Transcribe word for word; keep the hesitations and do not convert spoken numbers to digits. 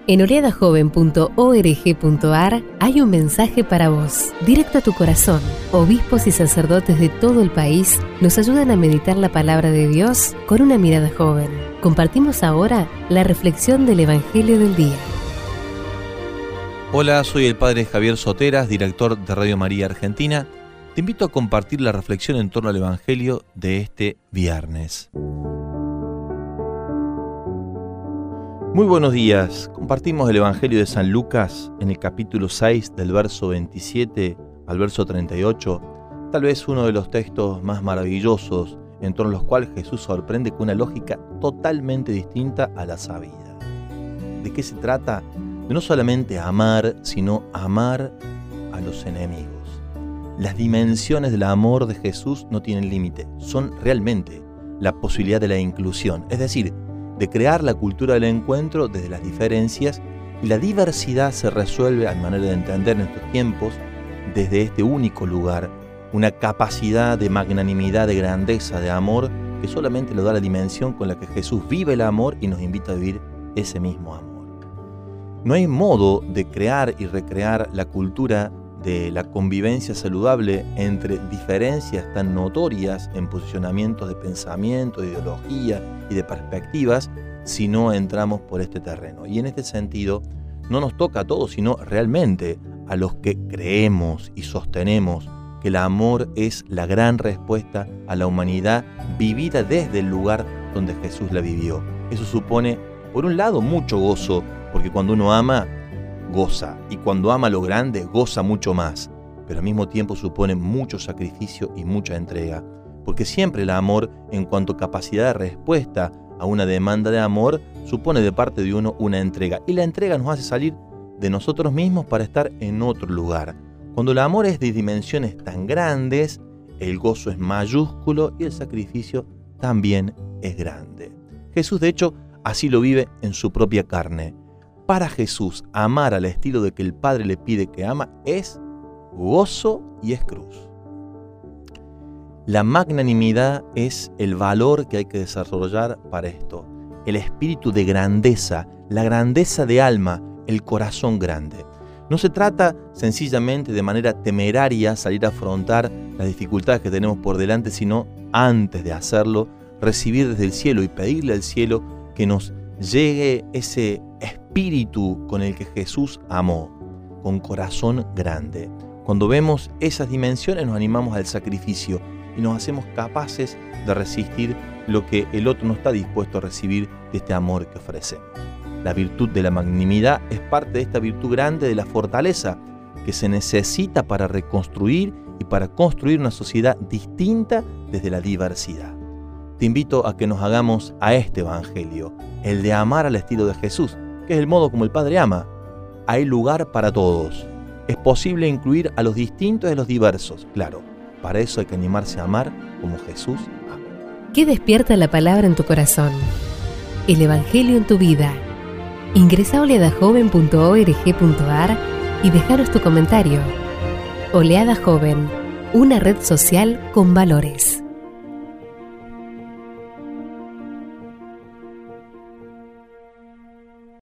En oleada joven punto org punto ar hay un mensaje para vos, directo a tu corazón. Obispos y sacerdotes de todo el país nos ayudan a meditar la palabra de Dios con una mirada joven. Compartimos ahora la reflexión del Evangelio del Día. Hola, soy el Padre Javier Soteras, director de Radio María Argentina. Te invito a compartir la reflexión en torno al Evangelio de este viernes. Muy buenos días. Compartimos el Evangelio de San Lucas en el capítulo seis, del verso veintisiete al verso treinta y ocho, tal vez uno de los textos más maravillosos en torno a los cuales Jesús sorprende con una lógica totalmente distinta a la sabida. ¿De qué se trata? De no solamente amar, sino amar a los enemigos. Las dimensiones del amor de Jesús no tienen límite, son realmente la posibilidad de la inclusión, es decir, de crear la cultura del encuentro desde las diferencias, y la diversidad se resuelve, a mi manera de entender en estos tiempos, desde este único lugar, una capacidad de magnanimidad, de grandeza, de amor, que solamente lo da la dimensión con la que Jesús vive el amor y nos invita a vivir ese mismo amor. No hay modo de crear y recrear la cultura de la convivencia saludable entre diferencias tan notorias en posicionamientos de pensamiento, de ideología y de perspectivas si no entramos por este terreno. Y en este sentido, no nos toca a todos, sino realmente a los que creemos y sostenemos que el amor es la gran respuesta a la humanidad vivida desde el lugar donde Jesús la vivió. Eso supone, por un lado, mucho gozo, porque cuando uno ama, goza, y cuando ama lo grande, goza mucho más, pero al mismo tiempo supone mucho sacrificio y mucha entrega, porque siempre el amor, en cuanto a capacidad de respuesta a una demanda de amor, supone de parte de uno una entrega, y la entrega nos hace salir de nosotros mismos para estar en otro lugar. Cuando el amor es de dimensiones tan grandes, el gozo es mayúsculo y el sacrificio también es grande. Jesús, de hecho, así lo vive en su propia carne. Para Jesús, amar al estilo de que el Padre le pide que ama es gozo y es cruz. La magnanimidad es el valor que hay que desarrollar para esto. El espíritu de grandeza, la grandeza de alma, el corazón grande. No se trata sencillamente de manera temeraria salir a afrontar las dificultades que tenemos por delante, sino antes de hacerlo, recibir desde el cielo y pedirle al cielo que nos llegue ese espíritu con el que Jesús amó, con corazón grande. Cuando vemos esas dimensiones nos animamos al sacrificio y nos hacemos capaces de resistir lo que el otro no está dispuesto a recibir de este amor que ofrecemos. La virtud de la magnanimidad es parte de esta virtud grande de la fortaleza que se necesita para reconstruir y para construir una sociedad distinta desde la diversidad. Te invito a que nos hagamos a este Evangelio, el de amar al estilo de Jesús, que es el modo como el Padre ama. Hay lugar para todos. Es posible incluir a los distintos y a los diversos. Claro, para eso hay que animarse a amar como Jesús ama. ¿Qué despierta la palabra en tu corazón? El Evangelio en tu vida. Ingresa a oleada joven punto org punto ar y dejaros tu comentario. Oleada Joven, una red social con valores.